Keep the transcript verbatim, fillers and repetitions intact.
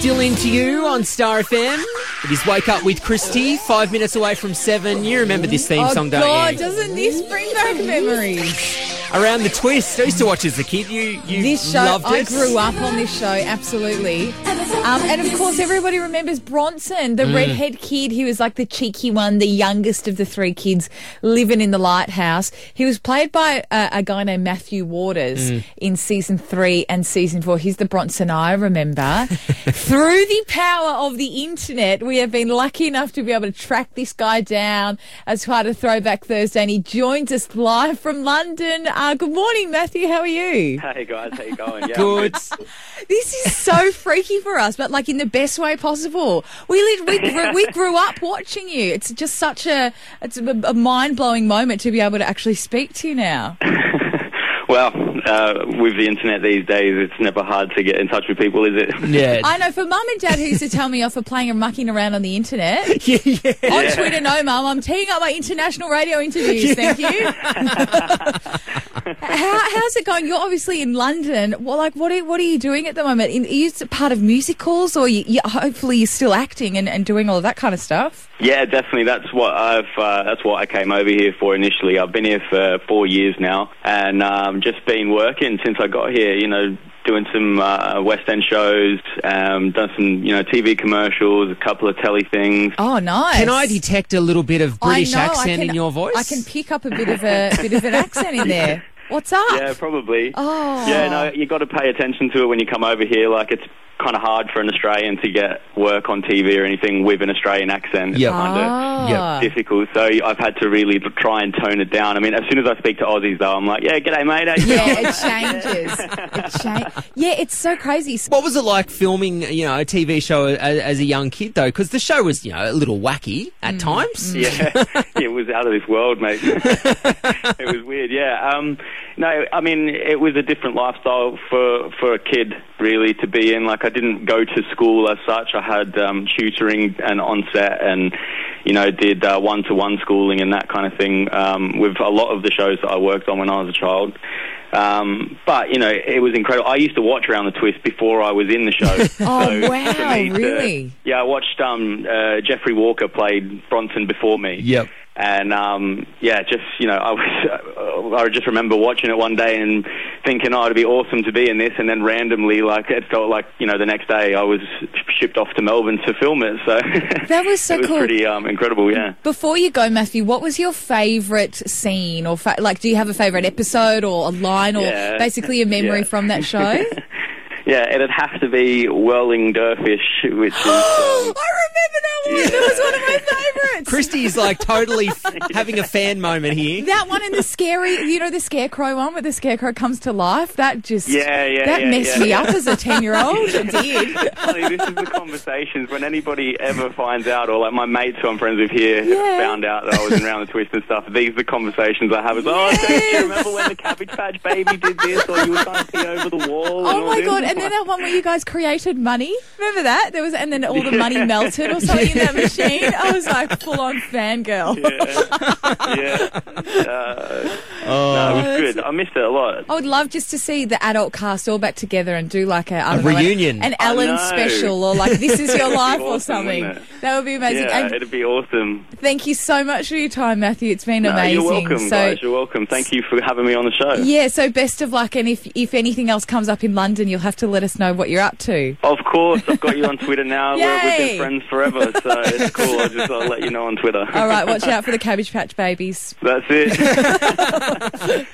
Still into you on Star F M. It is Wake Up with Christy, five minutes away from seven. You remember this theme oh song, don't God, you? doesn't this bring back memories? Around the Twist. I used to watch as a kid. You, you This show, loved it. I grew up on this show, absolutely. Um, and of course, everybody remembers Bronson, the Mm. redhead kid. He was like the cheeky one, the youngest of the three kids living in the lighthouse. He was played by a, a guy named Matthew Waters Mm. in season three and season four. He's the Bronson I remember. Through the power of the internet, we have been lucky enough to be able to track this guy down as part of Throwback Thursday, and he joins us live from London. Uh, good morning, Matthew. How are you? Hey guys, how you going? Yeah, Good. This is so freaky for us, but like in the best way possible. We lived, we grew, we grew up watching you. It's just such a it's a, a mind blowing moment to be able to actually speak to you now. Well, uh, with the internet these days, it's never hard to get in touch with people, is it? Yeah. I know for mum and dad who used to tell me off for playing and mucking around on the internet. yeah, yeah. On Yeah. Twitter, no, mum, I'm teeing up my international radio interviews. Thank you. How, how's it going? You're obviously in London. Well, like, what are what are you doing at the moment? Are you part of musicals, or you, you, hopefully you're still acting and, and doing all of that kind of stuff? Yeah, definitely. That's what I've. Uh, that's what I came over here for initially. I've been here for four years now, and um, just been working since I got here. You know, doing some uh, West End shows, um, done some you know T V commercials, a couple of telly things. Oh, nice. Can I detect a little bit of British I know, I accent can- in your voice? I can pick up a bit of a bit of an accent in there. What's up? Yeah, probably. Oh. Yeah, no, you got to pay attention to it when you come over here. Like, it's kind of hard for an Australian to get work on T V or anything with an Australian accent. Yep. It's kind of Ah. difficult. So I've had to really try and tone it down. I mean, as soon as I speak to Aussies, though, I'm like, yeah, g'day, mate. How you Yeah, going?" it changes. It cha- yeah, it's so crazy. What was it like filming, you know, a T V show as, as a young kid, though? Because the show was, you know, a little wacky at times. Yeah, it was out of this world, mate. It was weird, yeah. Um, no, I mean, it was a different lifestyle for, for a kid, really, to be in. Like, I didn't go to school as such. I had um, tutoring and on set and, you know, did uh, one-to-one schooling and that kind of thing um, with a lot of the shows that I worked on when I was a child. Um, but, you know, it was incredible. I used to watch Around the Twist before I was in the show. Oh, So wow, for me to- really? yeah, I watched um, uh, Jeffrey Walker played Bronson before me. Yep. And, um, yeah, just, you know, I was, I just remember watching it one day and thinking, oh, it'd be awesome to be in this. And then randomly, like, it felt like, you know, the next day I was shipped off to Melbourne to film it. So That was so it was cool. pretty um, incredible, yeah. Before you go, Matthew, what was your favourite scene? Or, fa- like, do you have a favourite episode or a line or Yeah. basically a memory Yeah. from that show? Yeah, it'd have to be Whirling Derfish, which is... I Um, remember that one. That was one of my favourites. Christy's like totally f- having a fan moment here. That one and the scary, you know, the scarecrow one where the scarecrow comes to life. That just, Yeah, yeah, that yeah, messed yeah. me up as a ten-year-old. It did. Funny, this is the conversations when anybody ever finds out, or like my mates who I'm friends with here Yeah. found out that I was in Round the Twist and stuff. These are the conversations I have. It's, oh, Yes. do you remember when the Cabbage Patch Baby did this, or you were trying to pee over the wall? and Oh all my this? god! And then that one where you guys created money. Remember that? There was, and then all the money melted or something in that machine. I was like full on fangirl. Yeah, yeah. Uh, no, it was good. I missed it a lot. I would love just to see the adult cast all back together and do like a, I A don't know, like reunion. an I Ellen know. special, or like This Is Your That'd be Life or awesome, something. wouldn't it? That would be amazing. Yeah, And it'd be awesome. thank you so much for your time, Matthew. It's been No, amazing. you're welcome, so, guys. You're welcome. Thank you for having me on the show. yeah, so best of luck, and if if anything else comes up in London, you'll have to let us know what you're up to. Of course, I've got you on Twitter now. We're, we've Yay. been friends forever, so it's cool. I'll just I'll let you know on Twitter. All right, watch out for the Cabbage Patch Babies. That's it.